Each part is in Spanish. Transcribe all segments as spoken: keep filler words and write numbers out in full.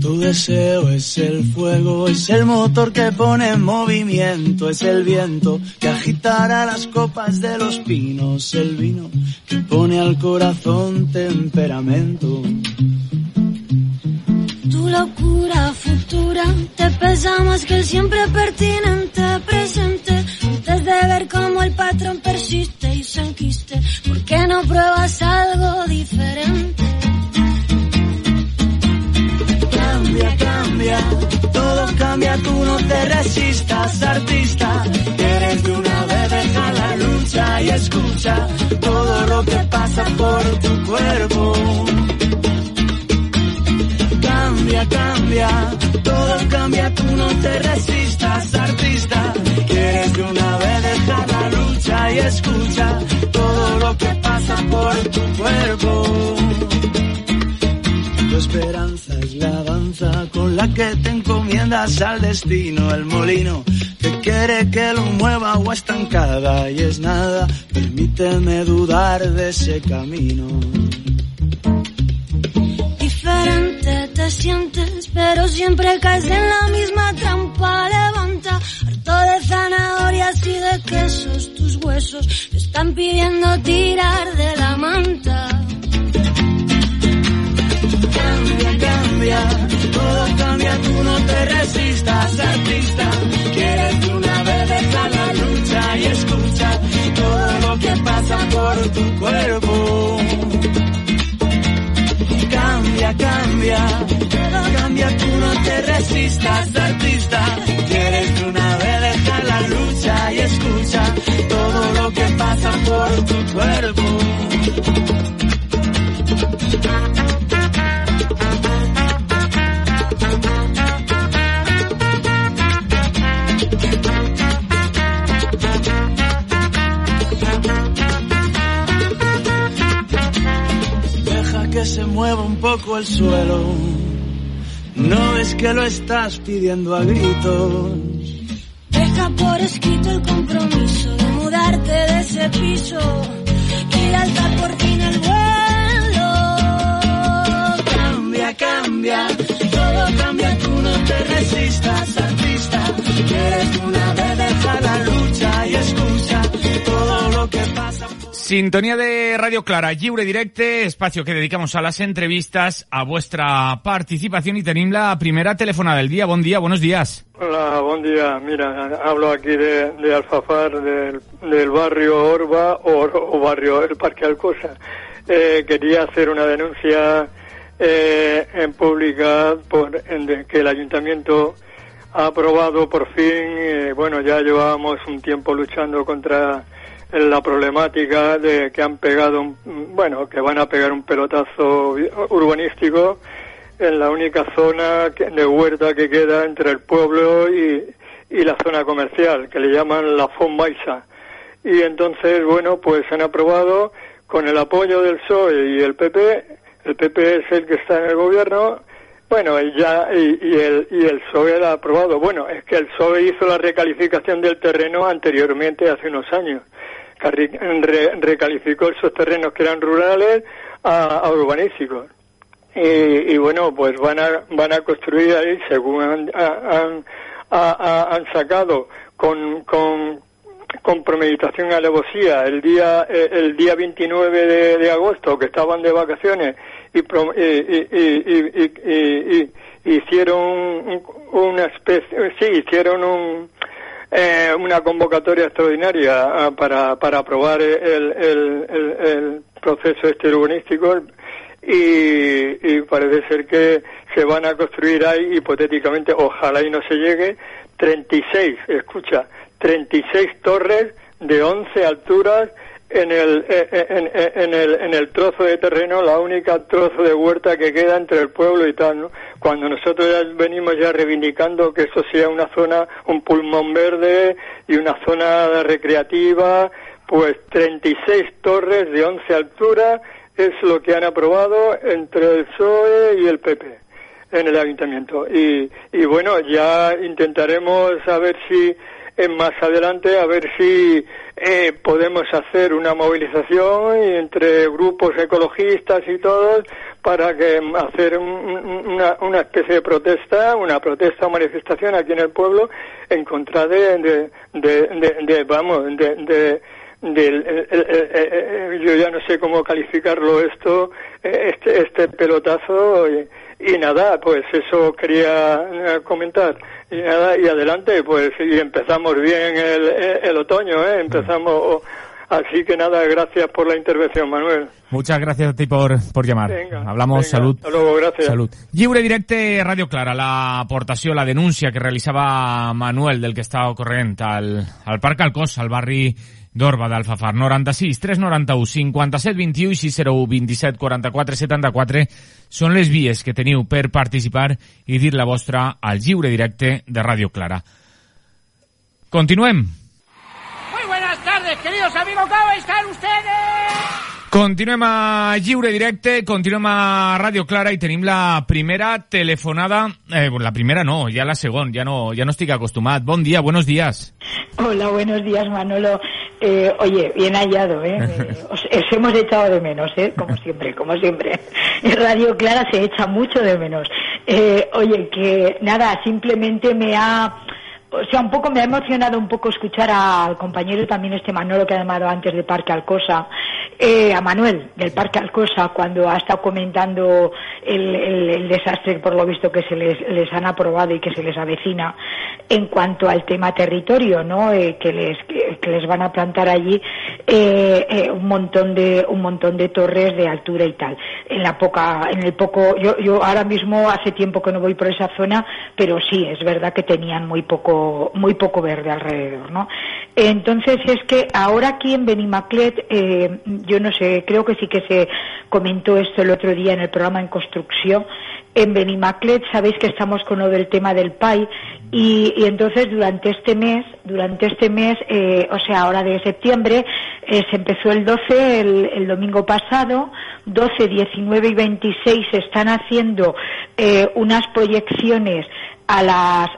Tu deseo es el fuego, es el motor que pone en movimiento, es el viento que agitará las copas de los pinos, el vino que pone al corazón temperamento. Tu locura futura te pesa más que el siempre pertinente presente. Antes de ver cómo el patrón persiste y se enquiste, ¿por qué no pruebas algo diferente? Cambia, cambia, todo cambia, tú no te resistas, artista. Eres de una vez, deja la lucha y escucha todo lo que pasa por tu cuerpo. Cambia, cambia, todo cambia, tú no te resistas, artista. Quieres de una vez, deja la lucha y escucha todo lo que pasa por tu cuerpo. Tu esperanza es la danza con la que te encomiendas al destino, el molino que quiere que lo mueva agua estancada y es nada, permíteme dudar de ese camino. Diferente te sientes, pero siempre caes en la misma trampa. Levanta, harto de zanahorias y de quesos, tus huesos te están pidiendo tirar de la manta. Cambia, cambia, todo cambia, tú no te resistas, artista. Quieres de una vez, deja la lucha y escucha todo lo que pasa por tu cuerpo. Cambia, cambia, todo cambia, tú no te resistas, artista. Quieres de una vez, deja la lucha y escucha todo lo que pasa por tu cuerpo. Que se mueva un poco el suelo, no ves que lo estás pidiendo a gritos. Deja por escrito el compromiso de mudarte de ese piso y de alzar por fin el vuelo. Cambia, cambia, todo cambia, tú no te resistas, artista. Quieres una vez, deja la lucha y escucha todo lo que pasa. Sintonía de Radio Clara, Lliure Directe, espacio que dedicamos a las entrevistas, a vuestra participación y tenim la primera telefonada del día. Bon día, buenos días. Hola, buen día. Mira, hablo aquí de, de Alfafar, del, del barrio Orba o, o barrio El Parque Alcosa. Eh, quería hacer una denuncia eh, en pública por en de, que el ayuntamiento ha aprobado por fin, eh, bueno, ya llevábamos un tiempo luchando contra la problemática de que han pegado, un, bueno, que van a pegar un pelotazo urbanístico en la única zona que, de huerta que queda entre el pueblo y, y la zona comercial, que le llaman la Font Maisa. Y entonces, bueno, pues han aprobado con el apoyo del P S O E y el P P, el P P es el que está en el gobierno, bueno, y ya, y, y el, y el P S O E lo ha aprobado. Bueno, es que el P S O E hizo la recalificación del terreno anteriormente, hace unos años. Re, recalificó esos terrenos que eran rurales a, a urbanísticos y, y bueno, pues van a van a construir ahí, según han, han, han, han sacado con con con premeditación y alevosía el día el día veintinueve de, de agosto, que estaban de vacaciones y y, y, y, y, y, y hicieron un, una especie sí hicieron un Eh, una convocatoria extraordinaria uh, para para aprobar el, el, el, el proceso este urbanístico y, y parece ser que se van a construir ahí hipotéticamente, ojalá y no se llegue, treinta y seis, escucha, treinta y seis torres de once alturas en el en, en, en el en el trozo de terreno, la única trozo de huerta que queda entre el pueblo y tal, ¿no? Cuando nosotros ya venimos ya reivindicando que eso sea una zona, un pulmón verde y una zona recreativa, pues treinta y seis torres de once alturas es lo que han aprobado entre el P S O E y el P P en el ayuntamiento. Y, y bueno, ya intentaremos a ver si en más adelante, a ver si eh, podemos hacer una movilización y entre grupos ecologistas y todos, para que hacer un, una, una especie de protesta, una protesta o manifestación aquí en el pueblo en contra de, de, de, de, de vamos, de, de del el, el, el, el, yo ya no sé cómo calificarlo esto, este este pelotazo y, y nada, pues eso quería comentar y nada, y adelante, pues y empezamos bien el, el otoño, ¿eh? Empezamos, así que nada, gracias por la intervención, Manuel. Muchas gracias a ti por, por llamar. Venga, Hablamos, venga, salut. Hasta luego, gracias. Salut. Lliure directe, Radio Clara, l'aportació, la denúncia que realitzava Manuel del que estava ocorrent al, al Parc Alcós, al barri d'Orba d'Alfafar. noranta-sis tres noranta-u cinquanta-set vint-i-u i sis zero u vint-i-set quaranta-quatre setanta-quatre són les vies que teniu per participar i dir la vostra al lliure directe de Radio Clara. Continuem. Muy buenas tardes, queridos amigos, ¿cómo están ustedes? Continuem a Lliure Directe, continuem a Radio Clara i tenim la primera telefonada, eh, la primera no, ja la segona, ja no, ja no estic acostumat. Bon dia, buenos días. Hola, buenos días, Manolo. Eh, oye, bien hallado, ¿eh? eh os, os hemos echado de menos, ¿eh? Como siempre, como siempre. En Radio Clara se echa mucho de menos. Eh, oye, que nada, simplemente me ha... O sea, un poco me ha emocionado un poco escuchar al compañero también este Manolo que ha llamado antes de Parque Alcosa, eh, a Manuel del Parque Alcosa, cuando ha estado comentando el, el, el desastre por lo visto que se les, les han aprobado y que se les avecina en cuanto al tema territorio, ¿no? Eh, que les que, que les van a plantar allí eh, eh, un montón de un montón de torres de altura y tal. En la poca, en el poco, yo yo ahora mismo hace tiempo que no voy por esa zona, pero sí es verdad que tenían muy poco muy poco verde alrededor, ¿no? Entonces es que ahora aquí en Benimaclet, eh, yo no sé, creo que sí que se comentó esto el otro día en el programa En Construcción. En Benimaclet sabéis que estamos con lo del tema del P A I y, y entonces durante este mes, durante este mes, eh, o sea, ahora de septiembre, eh, se empezó el doce, el, el domingo pasado, doce, diecinueve y veintiséis se están haciendo eh, unas proyecciones a las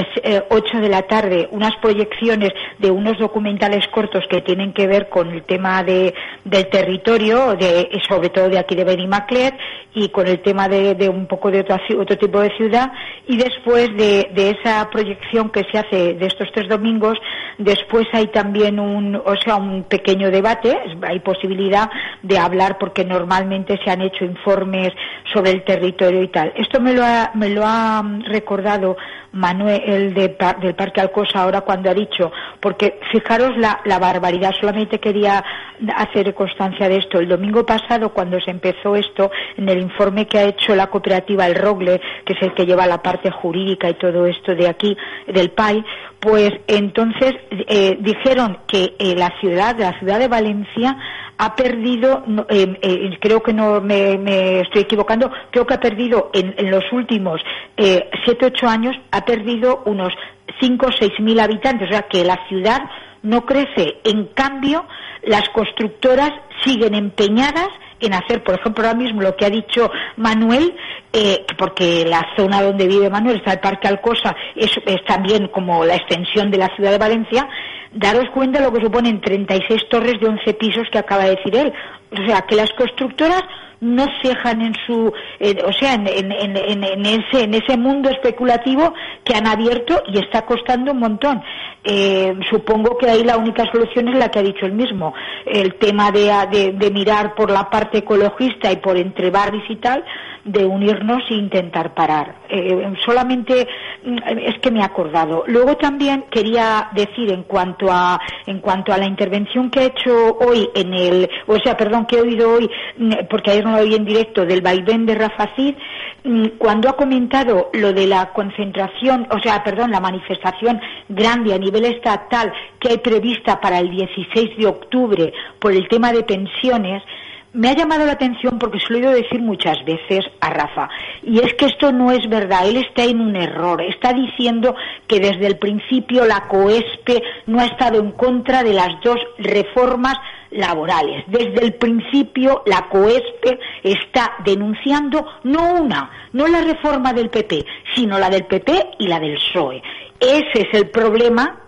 ocho de la tarde, unas proyecciones de unos documentales cortos que tienen que ver con el tema de del territorio, de sobre todo de aquí de Benimaclet, y con el tema de, de un poco de otro, otro tipo de ciudad, y después de, de esa proyección que se hace de estos tres domingos, después hay también un, o sea, un pequeño debate, hay posibilidad de hablar porque normalmente se han hecho informes sobre el territorio y tal. Esto me lo ha, me lo ha recordado Manuel el de, del Parque Alcosa ahora cuando ha dicho, porque fijaros la, la barbaridad, solamente quería hacer constancia de esto. El domingo pasado cuando se empezó esto, en el informe que ha hecho la cooperativa El Rogle, que es el que lleva la parte jurídica y todo esto de aquí, del P A I, pues entonces eh, dijeron que eh, la ciudad, la ciudad de Valencia ha perdido, eh, eh, creo que no me, me estoy equivocando, creo que ha perdido en, en los últimos eh, siete, ocho años, ha perdido unos cinco o seis mil habitantes, o sea que la ciudad no crece. En cambio, las constructoras siguen empeñadas en hacer, por ejemplo, ahora mismo lo que ha dicho Manuel, eh, porque la zona donde vive Manuel, está el Parque Alcosa, es, es también como la extensión de la ciudad de Valencia. Daros cuenta de lo que suponen treinta y seis torres de once pisos que acaba de decir él. O sea, que las constructoras no cejan en su, eh, o sea, en, en, en, en, ese, en ese mundo especulativo que han abierto y está costando un montón. Eh, supongo que ahí la única solución es la que ha dicho él mismo, el tema de, de, de mirar por la parte ecologista y por entre barrios y tal, de unirnos e intentar parar. Eh, solamente es que me he acordado. Luego también quería decir en cuanto a en cuanto a la intervención que he hecho hoy en el, o sea, perdón, que he oído hoy, porque ayer no lo oí en directo, del vaivén de Rafa Cid, cuando ha comentado lo de la concentración, o sea, perdón, la manifestación grande a nivel estatal que hay prevista para el dieciséis de octubre por el tema de pensiones. Me ha llamado la atención porque se lo he oído decir muchas veces a Rafa, y es que esto no es verdad, él está en un error, está diciendo que desde el principio la COESPE no ha estado en contra de las dos reformas laborales. Desde el principio la COESPE está denunciando no una, no la reforma del P P, sino la del P P y la del P S O E. Ese es el problema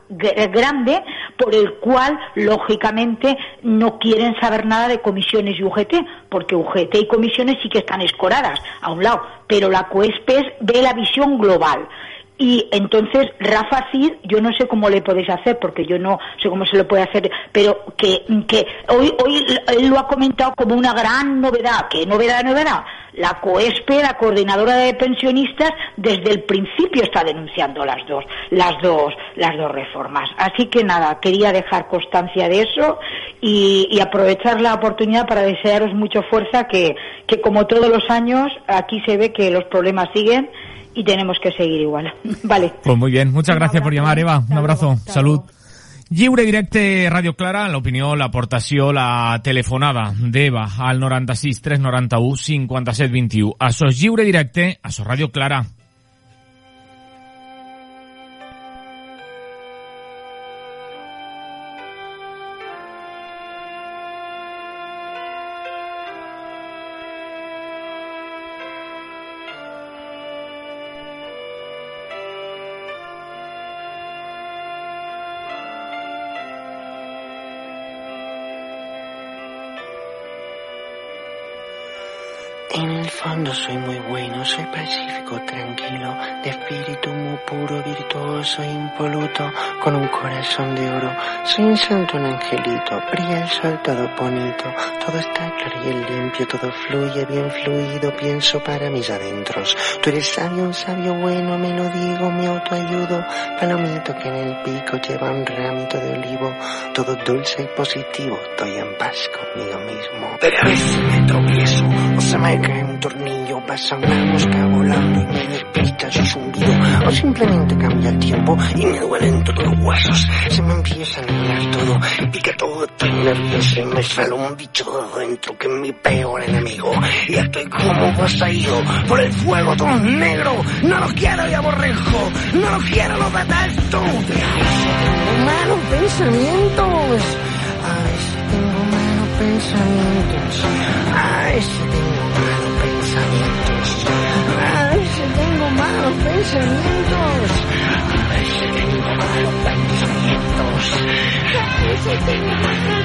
g- grande por el cual, lógicamente, no quieren saber nada de comisiones y U G T, porque U G T y comisiones sí que están escoradas a un lado, pero la COESPES ve la visión global. Y entonces Rafa Cid, yo no sé cómo le podéis hacer, porque yo no sé cómo se lo puede hacer, pero que, que hoy, hoy él lo ha comentado como una gran novedad. ¿Qué novedad, novedad? La COESPE, la coordinadora de pensionistas, desde el principio está denunciando las dos, las dos, las dos reformas. Así que nada, quería dejar constancia de eso y, y aprovechar la oportunidad para desearos mucha fuerza, que, que como todos los años, aquí se ve que los problemas siguen y tenemos que seguir igual. Vale. Pues muy bien, muchas gracias por llamar, Eva. Un abrazo, salut. Lliure Directe Radio Clara, l'opinió, l'aportació, la telefonada d'Eva al noranta-sis tres noranta-u cinquanta-set vint-i-u. Això és Lliure Directe, això és Radio Clara. En el fondo soy muy bueno, soy pacífico, tranquilo, de espíritu muy puro, virtuoso e impoluto, con un corazón de oro. Soy un santo, un angelito, brilla el sol, todo bonito, todo está claro y limpio, todo fluye bien fluido, pienso para mis adentros. Tú eres sabio, un sabio bueno, me lo digo, me autoayudo, palomito que en el pico lleva un ramito de olivo, todo dulce y positivo, estoy en paz conmigo mismo. Pero a veces me tropiezo, o se me cae un tornillo, pasa una mosca volando y me despista su zumbido, o simplemente cambia el tiempo y me duelen todos los huesos, se me empieza a nublar todo, y pica todo, estoy nervioso y me sale un bicho de dentro que es mi peor enemigo, y estoy como poseído por el fuego todo negro, no lo quiero y aborrezco, no lo quiero, lo detesto, pero a veces tengo malos pensamientos, a veces tengo malos pensamientos, a veces tengo malos pensamientos, a veces tengo malos pensamientos, a veces tengo malos pensamientos, a veces tengo malos